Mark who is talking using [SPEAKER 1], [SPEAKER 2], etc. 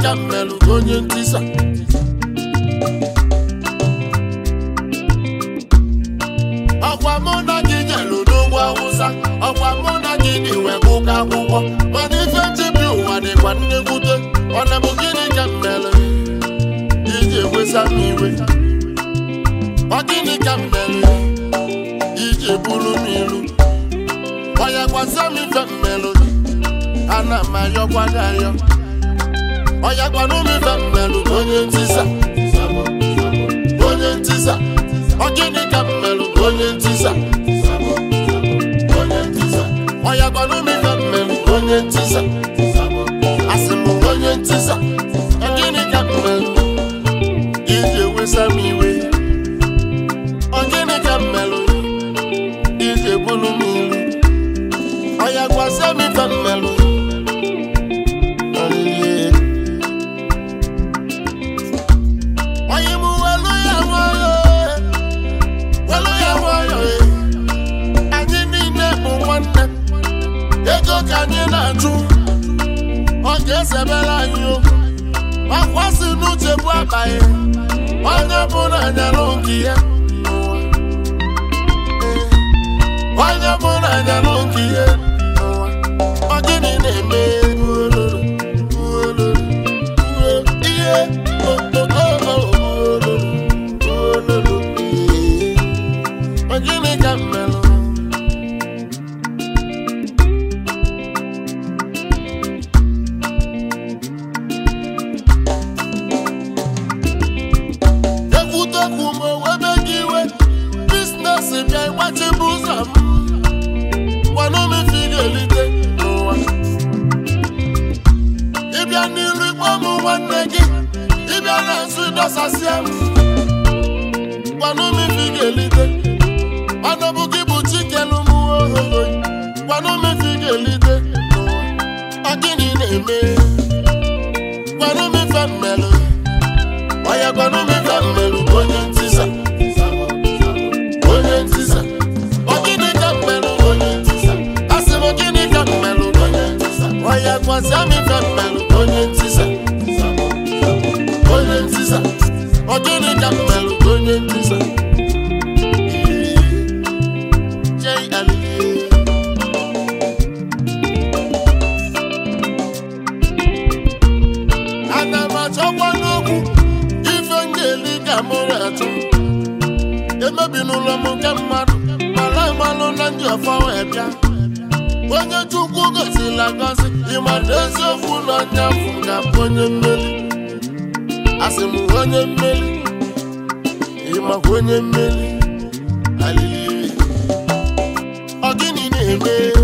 [SPEAKER 1] ka mmelu onye ntisa ọkwa mụ na gị jelu n'ugwu Awụsa ọkwa mụ na gị dị wee gụka akwụkwọ mana ife njibi ụwa dịkwa nnekwute ọ na bụ gịnị ka mmelu iji ewesa m iwe ọ gịnị ka mmelu iji buru m ilu ọ ya gwasa m ife mmelu ana m ayọkwa gị ayọ ọ ya gwanụ m ife mmelu onye ntisa onye ntisa ọ gịnị ka mmelu onye ntisa ọ ya gwanụ m ife mmelu onye ntisa asị m onye ntisa ọ gịnị ka mmelu iji ewesa m iwe ọ gịnị ka mmelu iji ebulu m ilu ọ ya gwasa m ife mmelu ego ka anyị na-ajụ ọ ga-esebere anyị okwu akwasị n'uche bụ abaghị onye bụ na anyalụ nke ya onye bụ na anyalụ nke ya ọ gịnị na-eme ihe ọ gịnị ka mmelụ ịbịa n'iru ikpe ọmụ nwanne gị ịbịa na-asụ dọsasịa m gwanụ m ife ị ga-elite ọnọbụ gị bụ chikelu m ohoho gwanụ m ife ị ga-elite ọ gịnị na-eme gwanụ m ife mmelụ ọya gwanụ m ife mmelụ onye ntisa onye ntisa ọ gịnị ka mmelụ onye ntisa asị m gịnị ka mmelụ onye ntisa ọya gwasịa m ife mmelụ onye ntisa onye ntisa ọ gịnị ka mmelụ onye ntisa ana m achọkwa n'okwu ife ngeli ka mụ na-atụ emebi n'ụlọ m nke mmadụ mara malụ na ndị ọfọ wee bịa onye Chukwu gozila agọzi ịmara eziokwu na onye afọ ga-abụ onye mmeri asị m onye mmeri ịmakwa onye mmeri alili ọ gịnị na-eme